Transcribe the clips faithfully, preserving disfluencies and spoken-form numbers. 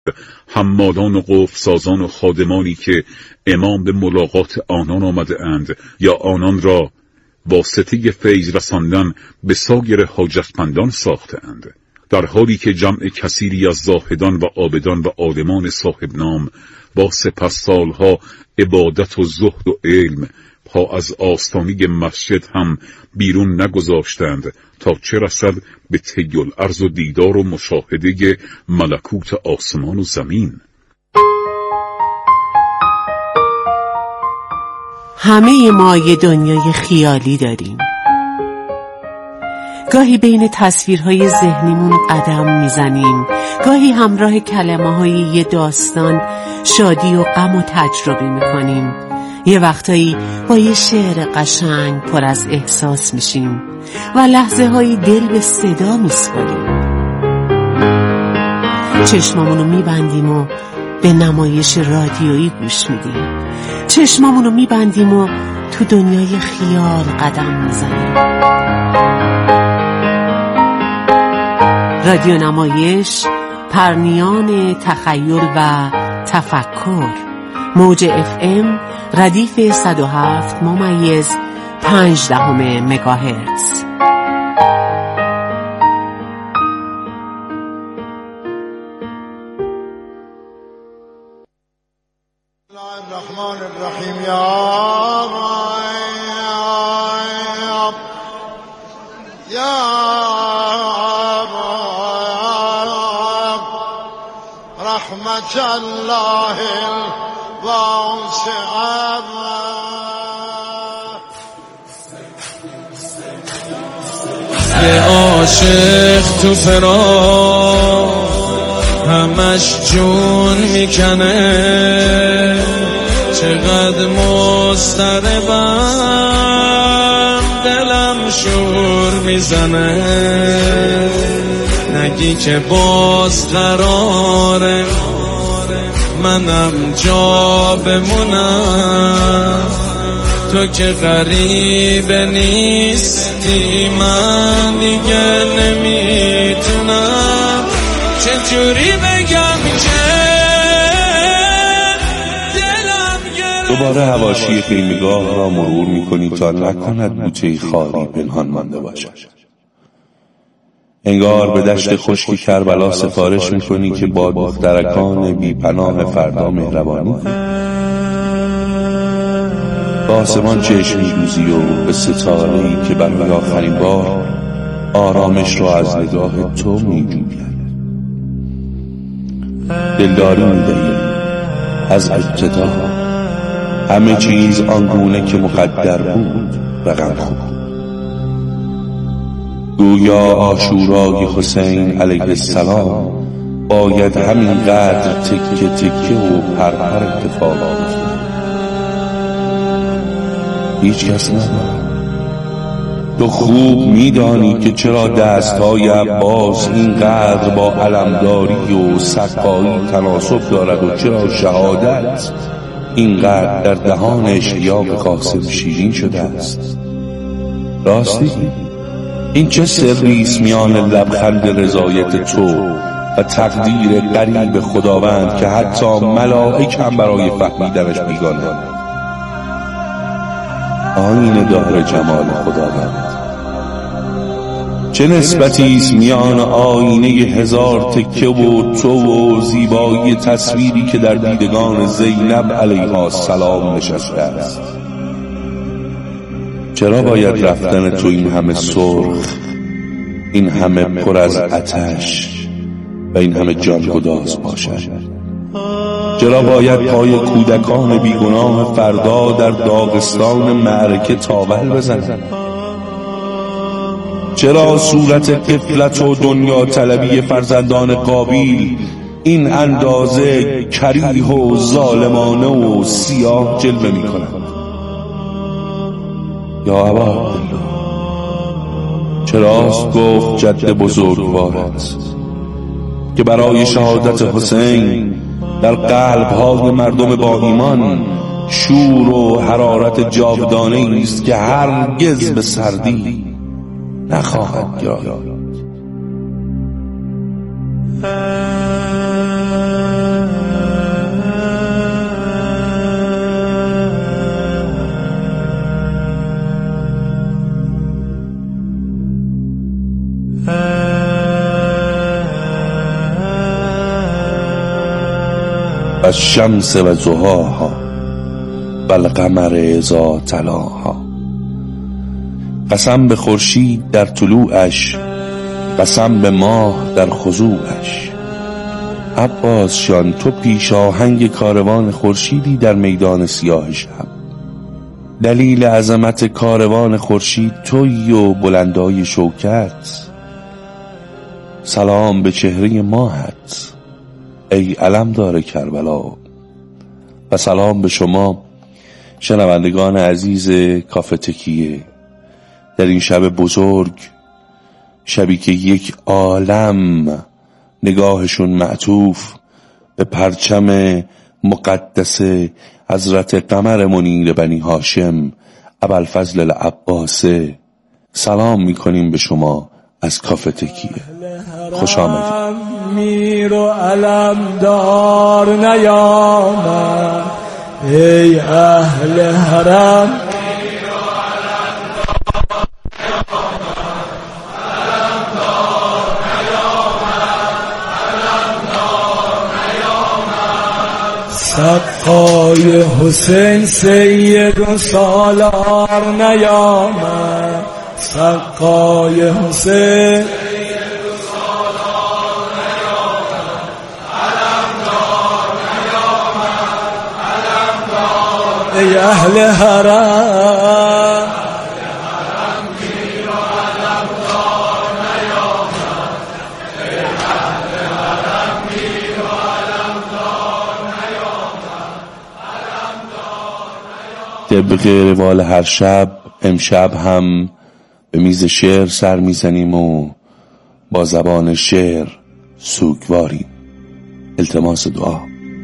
حمالان و قفل سازان و خادمانی که امام به ملاقات آنان آمده اند یا آنان را واسطه فیض رساندن به سایر حاجتمندان ساخته اند، در حالی که جمع کثیری از زاهدان و عابدان و عالمان صاحب نام با سپس سالها عبادت و زهد و علم پا از آستانه مسجد هم بیرون نگذاشتند تا چه رسد به طی الارض و دیدار و مشاهده ملکوت آسمان و زمین. همه ما یه دنیای خیالی داریم. گاهی بین تصویرهای ذهنیمون قدم میزنیم، گاهی همراه کلمه های یه داستان شادی و غم و تجربه میکنیم، یه وقتایی با یه شعر قشنگ پر از احساس میشیم و لحظه هایی دل به صدا میسپاریم. چشمامونو میبندیم و به نمایش رادیویی گوش میدیم، چشمامونو میبندیم و تو دنیای خیال قدم میزنیم. رادیو نمایش، پرنیان تخیل و تفکر، موج اف ام ردیف صد و هفت ممیز پنج دهم مگاهرتز. الرحمن الرحیم یا یا رحمت الله الواسعه. یه عاشق تو فراق همش جون میکنه، چقدر مضطربم دلم شور میزنه، نگی که باز قراره منم جا بمونم، تو که غریب نیستی من دیگه نمیتونم چجوری بگم که دلم گرفت. دوباره حواشی خیمگاه را مرور میکنی تا نکند بوته خاری پنهان مانده باشد. انگار به دشت خشک کربلا سفارش میکنی که با دخترکان بی پناه فردا مهربانی به آسمان چشم می‌دوزی و به ستاره‌ای که برای آخرین بار آرامش را از نگاه تو می‌جوید. دلداری می‌دهی از ابتدا همه چیز آنگونه که مقدر بود رقم خورد. گویا عاشورای حسین علیه السلام باید همینقدر تکه تکه و پرپر اتفاق بیفته. هیچ کس نداره. تو خوب میدانی که چرا دستهای عباس اینقدر با علمداری و سقایی تناسب دارد و چرا شهادت اینقدر در دهان اشتیاق قاسم شیرین شده است. راستی این چه سریست میان لبخند رضایت تو و تقدیر قریب خداوند که حتی ملائک هم برای فهمیدنش بیگانه. آینه دار جمال خداوند. چه نسبتی است میان آینه هزار تکه و تو و زیبایی تصویری که در دیدگان زینب علیها السلام نشسته است؟ چرا باید رفتن تو این همه سرخ، این همه پر از آتش و این همه جانگداز باشد؟ چرا باید پای کودکان بیگناه فردا در داغستان معرکه تاول بزند؟ چرا صورت غفلت و دنیا طلبی فرزندان قابیل این اندازه کریه و ظالمانه و سیاه جلوه می کند؟ یا ابا چراست گفت جد بزرگوارت که برای شهادت حسین در قلب‌های مردم با ایمان شور و حرارت جاودانه‌ای است که هرگز به سردی نخواهد گرفت. و الشمس و ضحاها و القمر اذا تلاها. قسم به خورشید در طلوعش، قسم به ماه در خضوعش. عباس جان تو پیش آهنگ کاروان خورشیدی در میدان سیاه شب. دلیل عظمت کاروان خورشید تویی و بلندای شوکت. سلام به چهره ماهت ای علمدار کربلا. و سلام به شما شنوندگان عزیز کافه تکیه در این شب بزرگ، شبی که یک عالم نگاهشون معطوف به پرچم مقدس حضرت قمر منیر بنی هاشم ابوالفضل العباسه. سلام میکنیم به شما از کافه تکیه. خوش آمدید. میر و علمدار نیامد ای اهل حرم. سقای حسین سید و سالار نیامد. سقای حسین سید و سالار نیامد. علمدار نیامد. علمدار ای اهل حرم. طبق روال هر شب امشب هم به میز شعر سر میزنیم و با زبان شعر سوگواریم. التماس دعا.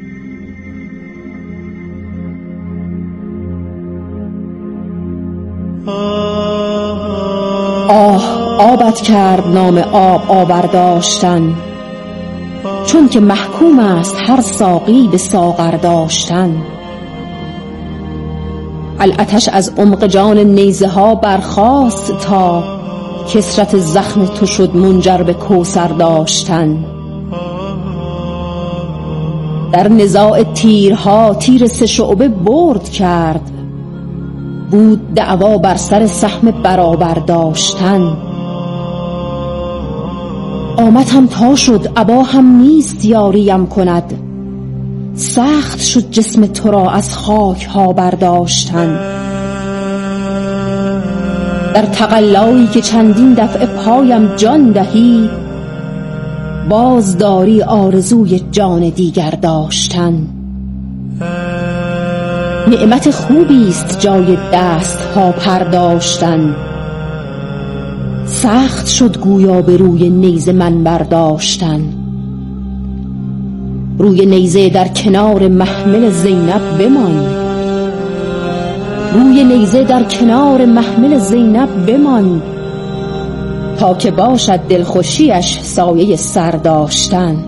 آه آبت کرد نام آب آورداشتن، چون که محکوم است هر ساقی به ساغر داشتن. العطش از عمق جان نیزه ها برخاست تا کثرت زخم تو شد منجر به کوثر داشتن. در نزاع تیرها تیر سه شعبه برد کرد، بود دعوا بر سر سهم برابر داشتن. آمد هم تا شد ابا هم نیست یاریم کند، سخت شد جسم تو را از خاک ها برداشتن. در تقلایی که چندین دفعه پایم جان دهی، باز داری آرزوی جان دیگر داشتن. نعمت خوبی است جای دست ها پرداشتن، سخت شد گویا به روی نیزه من برداشتن. روی نیزه در کنار محمل زینب بمان، روی نیزه در کنار محمل زینب بمان، تا که باشد دلخوشیش سایه سر داشتن.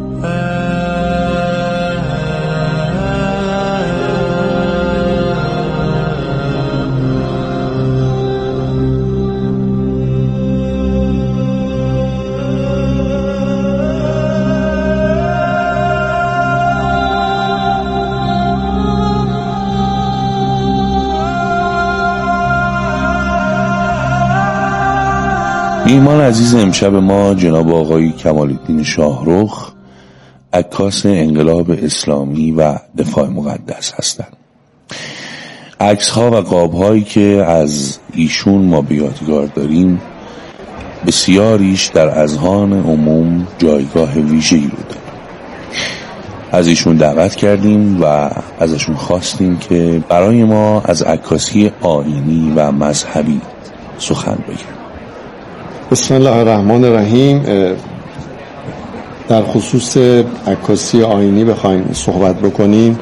میهمان عزیز امشب ما جناب آقای کمال‌الدین شاهرخ، عکاس انقلاب اسلامی و دفاع مقدس هستند. عکس‌ها و قاب‌هایی که از ایشون ما به یادگار داریم بسیاریش در اذهان عموم جایگاه ویژه‌ای رو داره. از ایشون دعوت کردیم و ازشون خواستیم که برای ما از عکاسی آیینی و مذهبی سخن بگن. بسم الله الرحمن الرحیم. در خصوص عکاسی آیینی بخوایم صحبت بکنیم،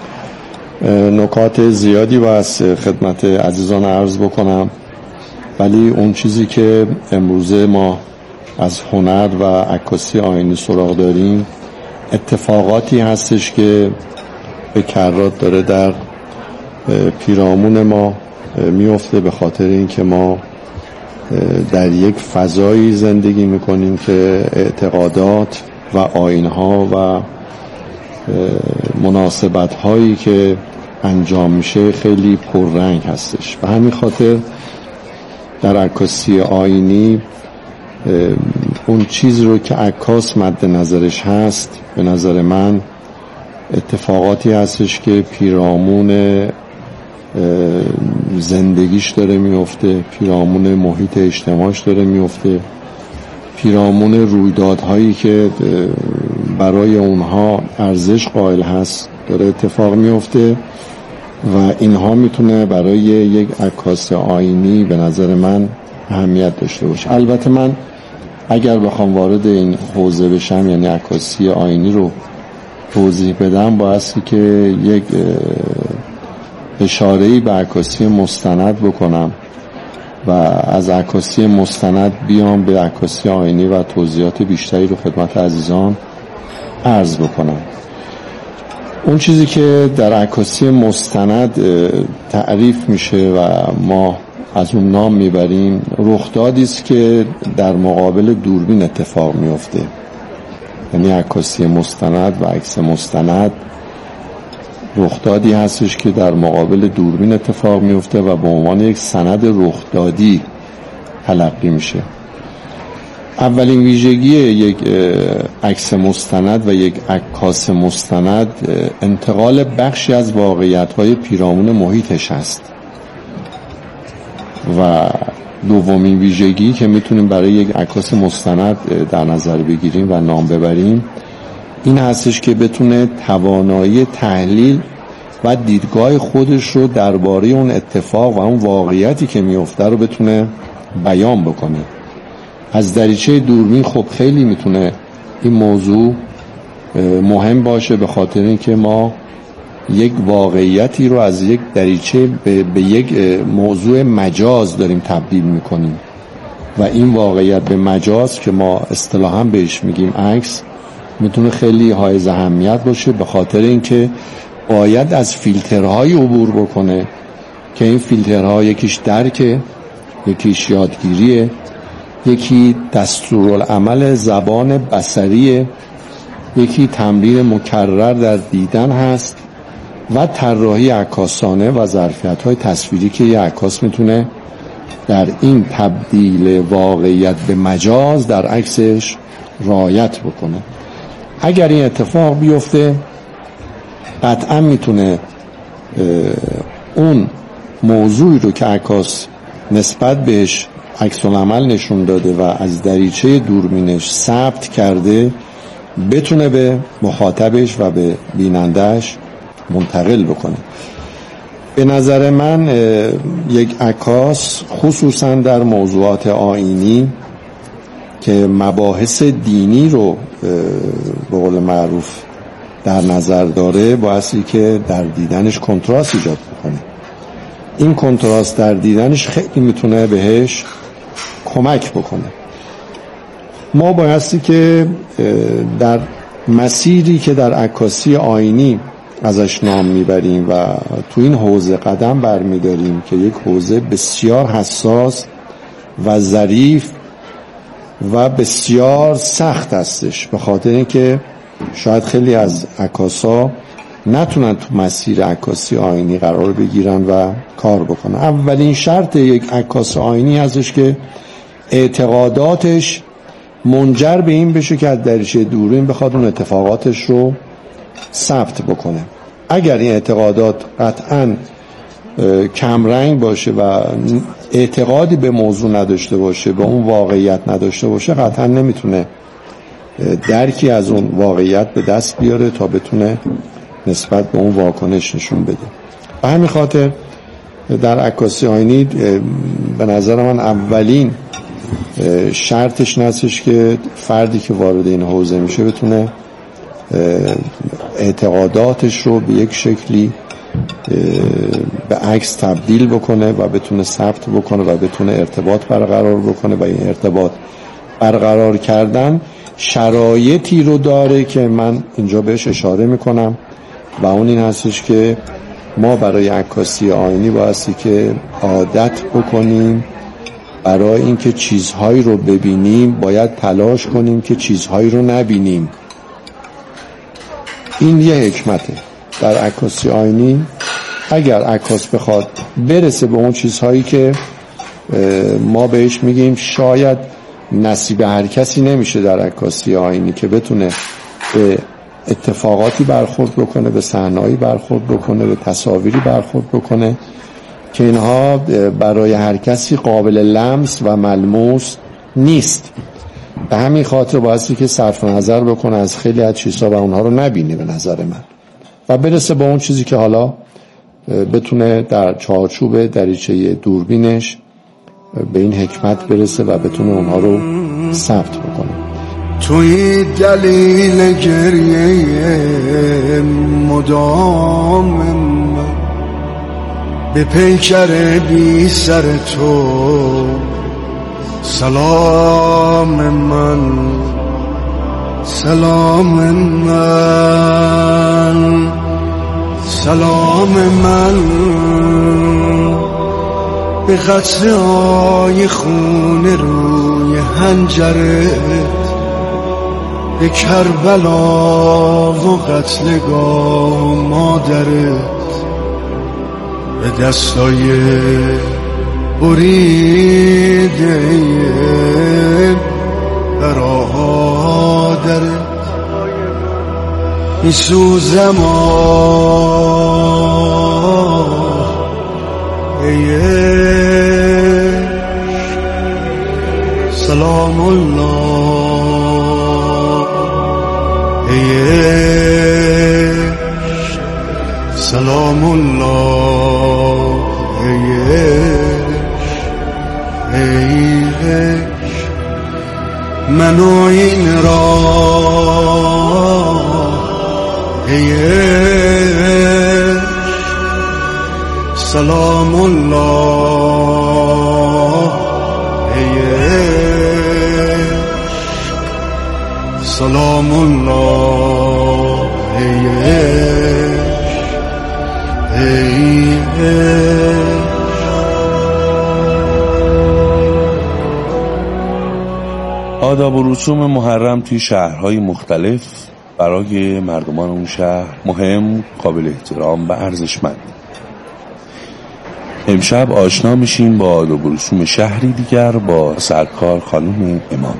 نکات زیادی باید خدمت عزیزان عرض بکنم، ولی اون چیزی که امروزه ما از هنر و عکاسی آیینی سراغ داریم اتفاقاتی هستش که به کرات داره در پیرامون ما میفته، به خاطر اینکه ما در یک فضایی زندگی میکنیم که اعتقادات و آیین‌ها و مناسبت هایی که انجام میشه خیلی پررنگ هستش. و همین خاطر در عکاسی آیینی اون چیز رو که عکاس مد نظرش هست، به نظر من اتفاقاتی هستش که پیرامون زندگیش داره میفته، پیرامون محیط اجتماعش داره میفته، پیرامون رویدادهایی که برای اونها ارزش قائل هست داره اتفاق میفته و اینها میتونه برای یک عکاس آیینی به نظر من اهمیت داشته باشه. البته من اگر بخوام وارد این حوزه بشم، یعنی عکاسی آیینی رو توضیح بدم، بایستی که یک اشاره‌ای به عکاسی مستند بکنم و از عکاسی مستند بیام به عکاسی آیینی و توضیحات بیشتری رو خدمت عزیزان عرض بکنم. اون چیزی که در عکاسی مستند تعریف میشه و ما از اون نام میبریم، رخدادی است که در مقابل دوربین اتفاق میفته. یعنی عکاسی مستند و عکس مستند رخدادی هستش که در مقابل دوربین اتفاق میفته و به عنوان یک سند رخدادی تلقی میشه. اولین ویژگی یک عکس مستند و یک عکاس مستند انتقال بخشی از واقعیت‌های پیرامون محیطش هست. و دومین ویژگی که میتونیم برای یک عکاس مستند در نظر بگیریم و نام ببریم این هستش که بتونه توانایی تحلیل و دیدگاه خودش رو درباره اون اتفاق و اون واقعیتی که میفته رو بتونه بیان بکنه. از دریچه دوربین خب خیلی میتونه این موضوع مهم باشه، به خاطر اینکه ما یک واقعیتی رو از یک دریچه به, به یک موضوع مجاز داریم تبدیل میکنیم و این واقعیت به مجاز که ما اصطلاحاً بهش میگیم عکس میتونه خیلی حائز اهمیت باشه، به خاطر اینکه باید از فیلترهای عبور بکنه که این فیلترها یکیش درکه، یکیش یادگیریه، یکی دستورالعمل زبان بصریه، یکی تمرین مکرر در دیدن هست و طراحی عکاسانه و ظرفیت‌های تصویری که یک عکاس میتونه در این تبدیل واقعیت به مجاز در عکسش رعایت بکنه. اگر این اتفاق بیفته قطعا میتونه اون موضوعی رو که عکاس نسبت بهش عکس العمل نشون داده و از دریچه دوربینش ثبت کرده بتونه به مخاطبش و به بینندهش منتقل بکنه. به نظر من یک عکاس خصوصا در موضوعات آیینی که مباحث دینی رو به قول معروف در نظر داره بایستی که در دیدنش کنتراست ایجاد بکنه. این کنتراست در دیدنش خیلی میتونه بهش کمک بکنه. ما بایستی که در مسیری که در عکاسی آیینی ازش نام میبریم و تو این حوزه قدم برمیداریم که یک حوزه بسیار حساس و ظریف و بسیار سخت هستش، به خاطر اینکه شاید خیلی از عکاسا نتونن تو مسیر عکاسی آیینی قرار بگیرن و کار بکنن. اولین شرط یک عکاس آیینی هستش که اعتقاداتش منجر به این بشه که از دریچه دوربین بخواد اون اتفاقاتش رو ثبت بکنه. اگر این اعتقادات قطعاً کمرنگ باشه و اعتقادی به موضوع نداشته باشه، به اون واقعیت نداشته باشه، قطعاً نمیتونه درکی از اون واقعیت به دست بیاره تا بتونه نسبت به اون واکنش نشون بده. به همین خاطر در عکاسی آیینی به نظر من اولین شرطش نستش که فردی که وارد این حوزه میشه بتونه اعتقاداتش رو به یک شکلی به عکس تبدیل بکنه و بتونه ثبت بکنه و بتونه ارتباط برقرار بکنه و این ارتباط برقرار کردن شرایطی رو داره که من اینجا بهش اشاره میکنم و اون این هستش که ما برای عکاسی آیینی بایستی که عادت بکنیم برای اینکه چیزهایی رو ببینیم باید تلاش کنیم که چیزهایی رو نبینیم. این یه حکمته در عکاسی آیینی. اگر عکاس بخواد برسه به اون چیزهایی که ما بهش میگیم شاید نصیب هر کسی نمیشه در عکاسی آیینی، که بتونه به اتفاقاتی برخورد بکنه، به صحنه‌ای برخورد بکنه، به تصاویری برخورد بکنه که اینها برای هر کسی قابل لمس و ملموس نیست. به همین خاطر بایستی که صرف نظر بکنه از خیلی از چیزها و اونها رو نبینه به نظر من، و برسه به اون چیزی که حالا بتونه در چارچوب دریچه دوربینش به این حکمت برسه و بتونه اونها رو ثبت بکنه. توی دلیل گریه مدام من، به پیکر بی سر تو سلام من، سلام من، سلام من، به قطره‌های خون روی حنجرت، به کربلا و قتلگاه مادرت، به دستای بریده برادرت میسوزم آه ای سلام الله، ای سلام الله، ای منو این راه، ای سلام الله، ای سلام الله، ای ای آداب و رسوم محرم توی شهرهای مختلف برای مردمان اون شهر مهم، قابل احترام و ارزشمند. امشب آشنا میشیم با آداب و رسوم شهری دیگر با سرکار خانم امام.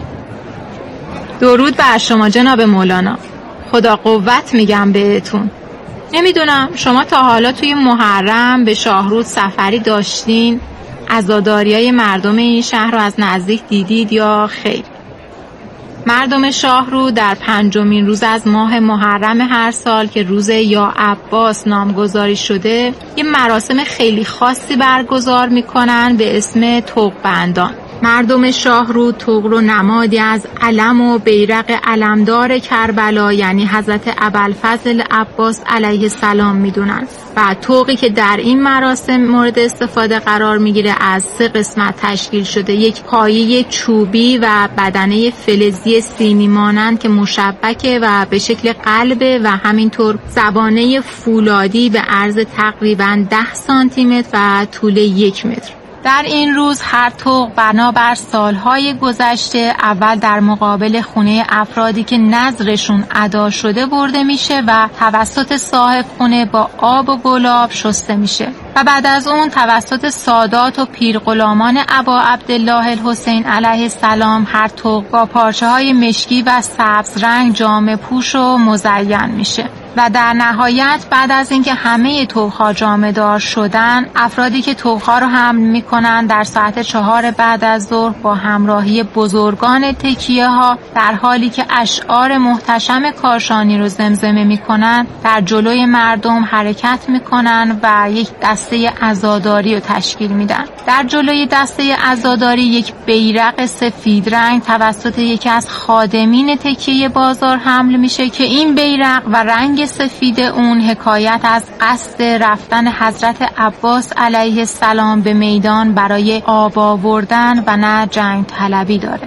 درود بر شما جناب مولانا، خدا قوت میگم بهتون. نمیدونم شما تا حالا توی محرم به شاهرود سفری داشتین؟ عزاداریای مردم این شهر رو از نزدیک دیدید یا خیر؟ مردم شاهرود در پنجمین روز از ماه محرم هر سال که روز یا عباس نامگذاری شده یه مراسم خیلی خاصی برگزار میکنن به اسم طوق-بندان. مردم شاهرود طوق رو نمادی از علم و بیرق علمدار کربلا یعنی حضرت ابوالفضل عباس علیه السلام میدونن و طوقی که در این مراسم مورد استفاده قرار میگیره از سه قسمت تشکیل شده. یک پایه چوبی و بدنه فلزی سیمی مانند که مشبکه و به شکل قلبه و همینطور زبانه فولادی به عرض تقریباً ده سانتی متر و طول یک متر. در این روز هر طوق بنابر سالهای گذشته اول در مقابل خونه افرادی که نذرشون ادا شده برده میشه و توسط صاحب خونه با آب و گلاب شسته میشه و بعد از اون توسط سادات و پیرغلامان ابا عبدالله الحسین علیه السلام هر طوق با پارچه های مشکی و سبز رنگ جامه پوش و مزین میشه و در نهایت بعد از اینکه همه طوق‌ها جامه دار شدن، افرادی که طوق‌ها رو حمل میکنن در ساعت چهار بعد از ظهر با همراهی بزرگان تکیه ها در حالی که اشعار محتشم کاشانی رو زمزمه میکنن در جلوی مردم حرکت میکنن و یک دسته عزاداری رو تشکیل میدن. در جلوی دسته عزاداری یک بیرق سفید رنگ توسط یکی از خادمین تکیه بازار حمل میشه که این بیرق و رنگ سفید اون حکایت از قصد رفتن حضرت عباس علیه السلام به میدان برای آب آوردن و نه جنگ طلبی داره.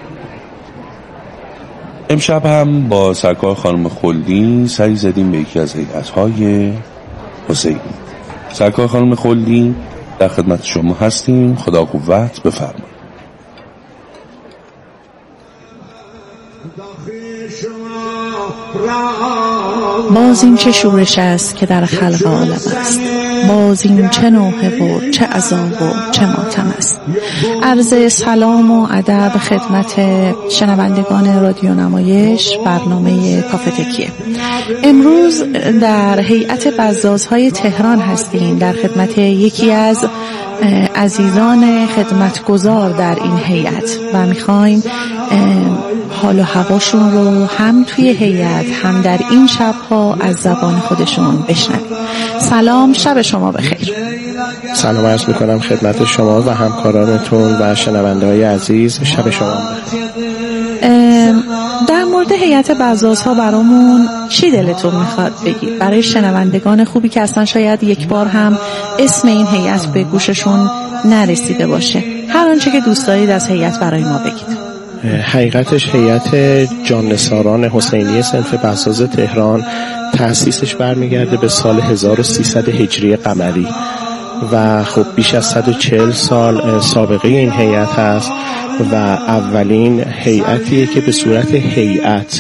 امشب هم با سرکار خانم خلدی سری زدیم به یکی از هیئت‌های حسینی. سرکار خانم خلدی در خدمت شما هستیم، خدا قوت، بفرمایید. باز این چه شورش است که در خلق عالم است، باز این چه نوحه و چه عذاب و چه ماتم است. عرض سلام و ادب خدمت شنوندگان رادیو نمایش برنامه کافه تکیه. امروز در هیئت بزازهای تهران هستیم در خدمت یکی از عزیزان خدمتگزار در این هیئت و میخوایم حال و هواشون رو هم توی هیئت هم در این شبها از زبان خودشون بشنویم. سلام، شب شما بخیر. سلام عرض میکنم خدمت شما و همکارانتون و شنونده های عزیز، شب شما بخیر. در مورد هیئت بزازها برامون چی دلتون میخواد بگید؟ برای شنوندگان خوبی که اصلا شاید یک بار هم اسم این هیئت به گوششون نرسیده باشه، هر آنچه که دوست دارید از هیئت برای ما بگید. حقیقتش هیئت جاننثاران حسینی صنف بزاز تهران تأسیسش برمیگرده به سال هزار و سیصد هجری قمری و خب بیش از صد و چهل سال سابقه این هیئت هست و اولین هیئتیه که به صورت هیئت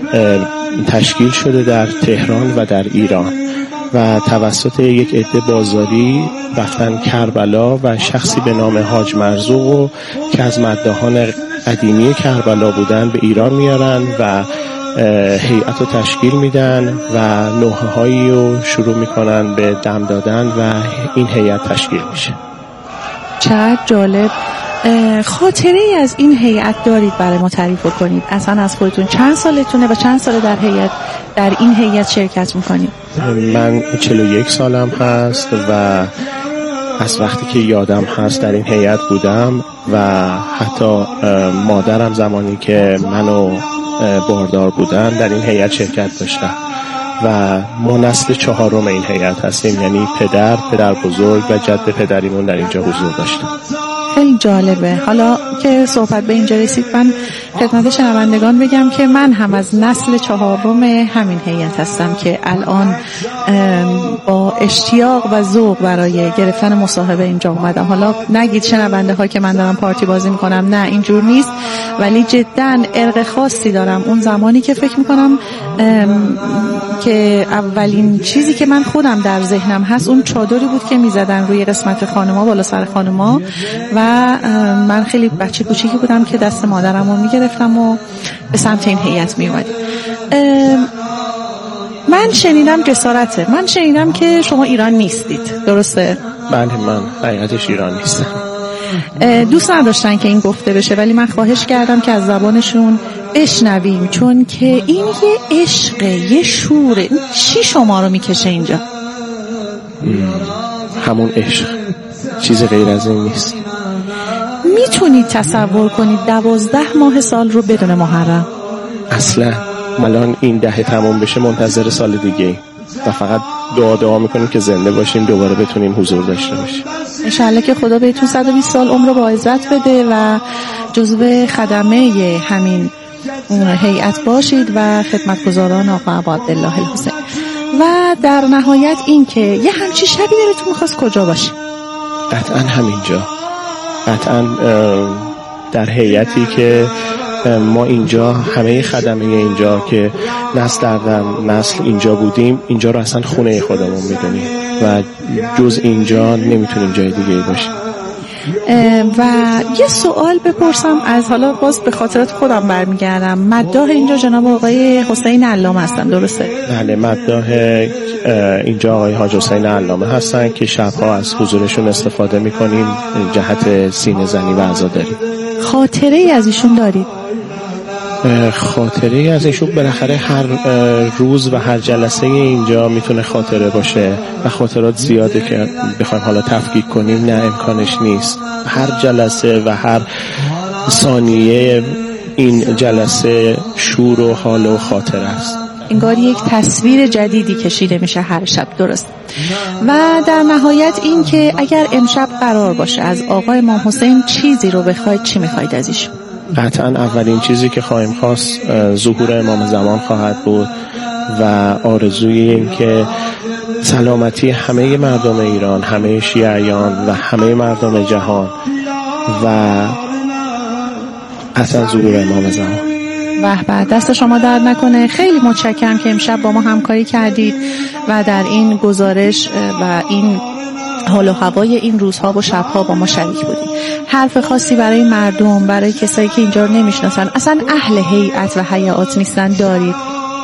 تشکیل شده در تهران و در ایران و توسط یک عده بازاری رفتن کربلا و شخصی به نام حاج مرزوق که از مداحان قدیمی کربلا بودن به ایران میارن و هیئت رو تشکیل میدن و نوحه هایی رو شروع میکنن به دم دادن و این هیئت تشکیل میشه. چقدر جالب. خاطره ای از این هیئت دارید برای ما تعریف کنید؟ اصلا از خودتون چند سالتونه و چند سال در هیئت در این هیئت شرکت میکنید؟ من چهل و یک سالم هست و از وقتی که یادم هست در این هیئت بودم و حتی مادرم زمانی که منو باردار بودن در این هیئت شرکت داشتم و ما نسل چهارم این هیئت هستیم، یعنی پدر، پدر بزرگ و جد پدریمون در اینجا حضور داشتن. خیلی جالبه. حالا که صحبت به اینجا رسید من خدمت شنوندگان بگم که من هم از نسل چهارم همین هیئت هستم که الان با اشتیاق و ذوق برای گرفتن مصاحبه اینجا اومدم. حالا نگید شنونده ها که من دارم پارتی بازی میکنم، نه اینجور نیست، ولی جدا ارق خاصی دارم. اون زمانی که فکر میکنم که اولین چیزی که من خودم در ذهنم هست اون چادری بود که میزدن روی قسمت خانوما، بالا سر خانوما، و من خیلی بچه کوچیکی بودم که دست مادرم رو میگرفتم و به سمت این هیئت میومدیم. من شنیدم جسارته، من شنیدم که شما ایران نیستید، درسته؟ بله، من حقیقتش ایران نیستم. دوست نداشتن که این گفته بشه ولی من خواهش کردم که از زبانشون بشنویم، چون که این یه عشقه، یه شوره. چی شما رو میکشه اینجا؟ همون عشق، چیز غیر از این نیست. میتونید تصور کنید دوازده ماه سال رو بدون محرم؟ اصلا الان این دهه تموم بشه منتظر سال دیگه و فقط دعا دعا میکنیم که زنده باشیم دوباره بتونیم حضور داشته باشیم. انشالله که خدا بهتون صد و بیست سال عمر رو با عزت بده و جزو خدمه همین هیئت باشید و خدمتگزاران آقا عبدالله الحسین. و در نهایت این که یه همچی شبی دلتون میخواست کجا باشه؟ قطعا همینجا، قطعا در هیئتی که ما اینجا همه خدمه اینجا که نسل در نسل اینجا بودیم، اینجا رو اصلا خونه خودمون میدونیم و جز اینجا نمیتونیم جای دیگه باشیم. و یه سوال بپرسم از حالا باز به خاطرات خودم برمیگردم، مداح اینجا جناب آقای حسین علامه هستن، درسته؟ بله، مداح اینجا آقای حاج حسین علامه هستن که شبها از حضورشون استفاده میکنیم جهت سینه زنی و عزاداری. خاطره ای از ایشون دارید؟ خاطره از ایشون بالاخره هر روز و هر جلسه اینجا میتونه خاطره باشه و خاطرات زیاده که بخوایم حالا تفکیک کنیم نه امکانش نیست. هر جلسه و هر ثانیه این جلسه شور و حال و خاطره است. انگار یک تصویر جدیدی کشیده میشه هر شب، درست؟ و در نهایت این که اگر امشب قرار باشه از آقای امام حسین چیزی رو بخواید، چی میخواید ازش؟ قطعا اولین چیزی که خواهیم خواست ظهور امام زمان خواهد بود و آرزوی این که سلامتی همه مردم ایران، همه شیعیان و همه مردم جهان و قطعا ظهور امام زمان. و بعد دست شما در نکنه. خیلی متشکرم که امشب با ما همکاری کردید و در این گزارش و این حال و هوای این روزها و شبها با ما شریک بودید. حرف خاصی برای مردم، برای کسایی که اینجا رو نمیشناسن، اصلا اهل هیئت و هیئات نیستن دارید؟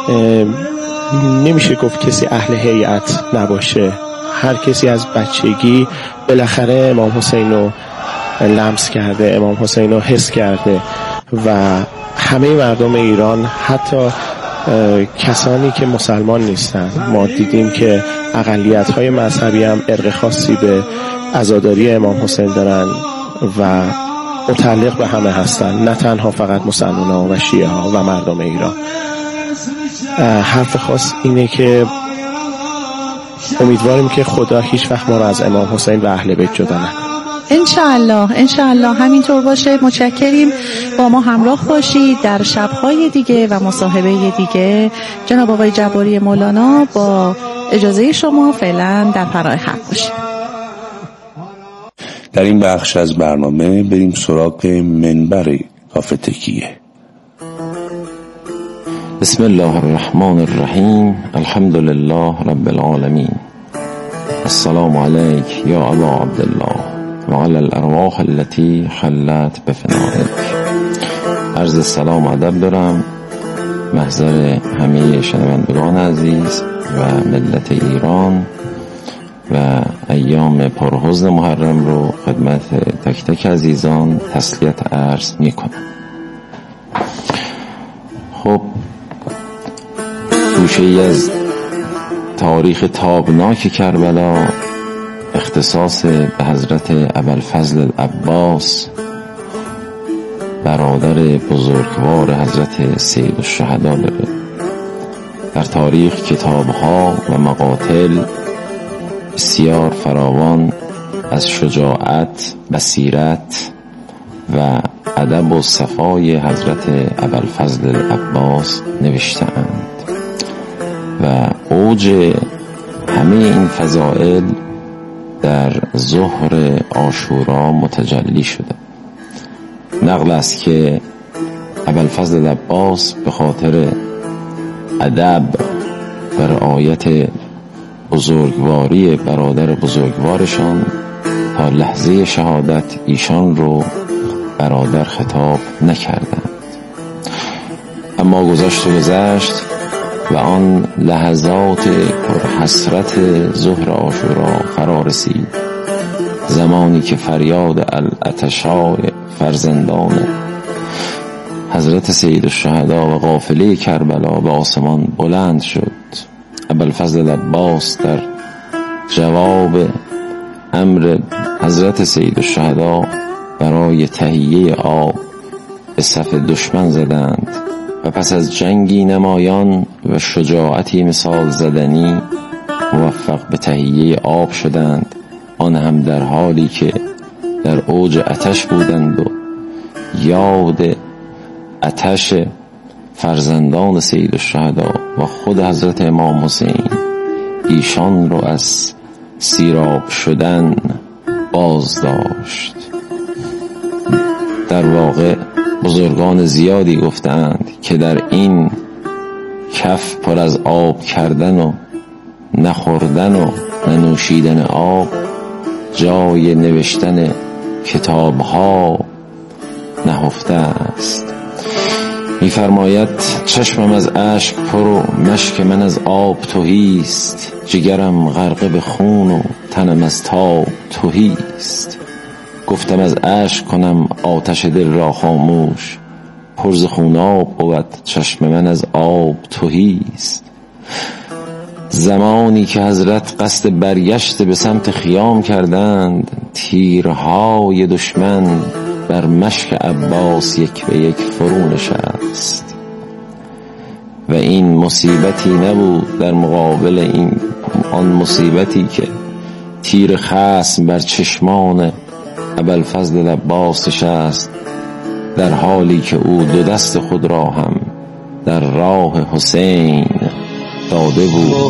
نمیشه گفت کسی اهل هیئت نباشه. هر کسی از بچگی بالاخره امام حسین رو لمس کرده، امام حسین رو حس کرده و همه مردم ایران، حتی کسانی که مسلمان نیستن، ما دیدیم که اقلیت‌های مذهبی هم ارق خاصی به عزاداری امام حسین دارن و متعلق به همه هستن، نه تنها فقط مسلمان‌ها و شیعه ها و مردم ایران. حرف خاص اینه که امیدواریم که خدا هیچ وقت ما رو از امام حسین و اهل بیت جدا نکنه. انشاءالله انشاءالله همینطور باشه. متشکریم، با ما همراه باشید در شب‌های دیگه و مصاحبه دیگه. جناب آقای جباری مولانا، با اجازه شما فعلا در پناه حق باشید. در این بخش از برنامه بریم سراغ منبر کافه تکیه. بسم الله الرحمن الرحیم. الحمد لله رب العالمین. السلام علیک یا ابا عبدالله و علی الارواح التي حلت بفنائک. عرض سلام و ادب دارم محضر همه شنوندگان عزیز و ملت ایران و ایام پرحزن محرم رو خدمت تک تک عزیزان تسلیت عرض می کنم. خب گوشه ای از تاریخ تابناک کربلا اختصاص به حضرت ابوالفضل العباس، برادر بزرگوار حضرت سید الشهدا داره. در تاریخ کتابها و مقاتل بسیار فراوان از شجاعت، بصیرت و ادب و صفای حضرت ابوالفضل العباس نوشته‌اند و اوج همه این فضائل در ظهر عاشورا متجلی شده. نقل است که ابوالفضل العباس به خاطر ادب و رعایت بزرگواری برادر بزرگوارشان تا لحظه شهادت ایشان رو برادر خطاب نکردند. اما گذشت و گذشت و آن لحظات پر حسرت ظهر عاشورا فرا رسید، زمانی که فریاد العطشای فرزندان حضرت سید الشهدا و قافله کربلا به آسمان بلند شد. ابوالفضل العباس در جواب امر حضرت سید الشهدا برای تهیه آب به صف دشمن زدند و پس از جنگی نمایان و شجاعتی مثال زدنی موفق به تهیه آب شدند، آن هم در حالی که در اوج آتش بودند و یاد آتش فرزندان سید الشهدا و خود حضرت امام حسین ایشان رو از سیراب شدن باز داشت. در واقع بزرگان زیادی گفتند که در این کف پر از آب کردن و نخوردن و ننوشیدن آب جای نوشتن کتاب ها نهفته است. می‌فرماید چشمم از اشک پر و مشک من از آب تهیست، جگرم غرقه به خون و تنم از تاب تهیست. گفتم از اشک کنم آتش دل را خاموش، پر ز خوناب بود چشم من از آب تهیست. زمانی که حضرت قصد برگشت به سمت خیام کردند، تیرهای دشمن بر مشک عباس یک به یک فرو نشست و این مصیبتی نبود در مقابل این آن مصیبتی که تیر خصم بر چشمان ابوالفضل العباس نشست، در حالی که او دو دست خود را هم در راه حسین داده بود.